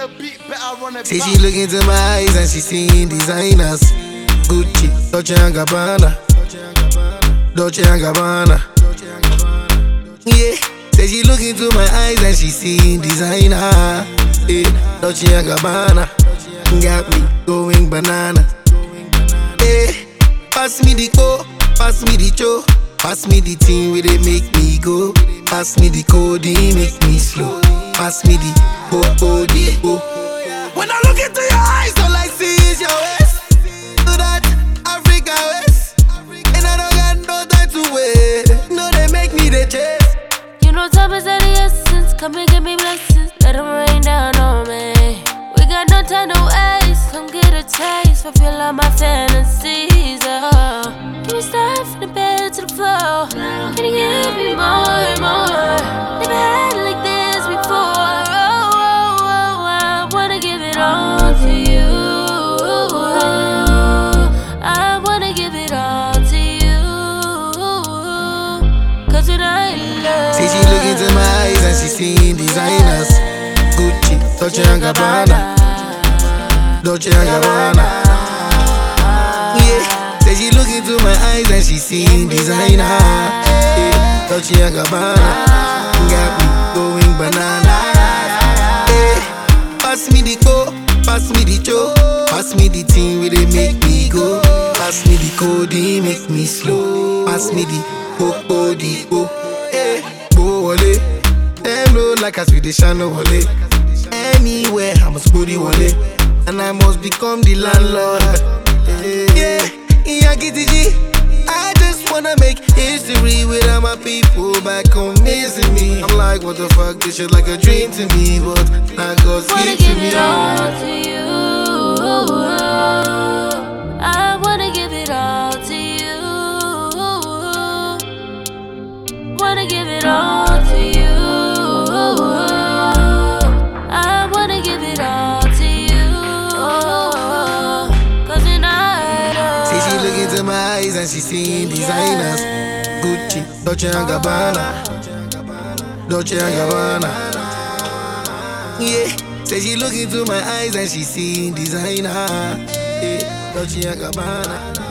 Say she look into my eyes and she seeing designers. Gucci, Dolce & Gabbana, Dolce & Gabbana. Yeah, say she look into my eyes and she seeing designer. Yeah, Dolce & Gabbana got me going banana. Yeah, pass me the co, pass me the cho, pass me the thing where they make me go. Pass me the codeine, make me slow. Pass me the O. When I look into your eyes, all I see is your waist. Do that Africa waist, and I don't got no time to wait. No, they make me the chase. You know time is of the essence. Come and give me blessings, let them rain down on me. We got no time to waste. Come get a taste, fulfill all my fantasies. Can you start from the bed to the floor? Can you give me more and more? Never had it like this before. I wanna give it all to you. I wanna give it all to you. Cause tonight love. See she look into my eyes and she seeing designers. Gucci, Dolce & Gabbana, Dolce & Gabbana. Yeah, say she look into my eyes and she seeing designer. Yeah, Dolce & Gabbana got me going banana. Yeah, pass me the co, pass me the cho, pass me the thing where they make me go. Pass me the codeine, make me slow. Pass me the O. Yeah, go wale, them low like a Swedish no wale. Anywhere I must go the wale, and I must become the landlord. Yeah, I just wanna make history with all my people back home missing me. I'm like, what the fuck, this shit like a dream to me, but now God's Wanna gift to give me. it all to you. I wanna give it all to you. Wanna give it all to you. I wanna give it all to you. Cause tonight See she look into my eyes and she seeing designers. Gucci, Dolce & Gabbana, Dolce & Gabbana. Yeah, say she look into my eyes and she seeing designer. Yeah, Dolce & Gabbana.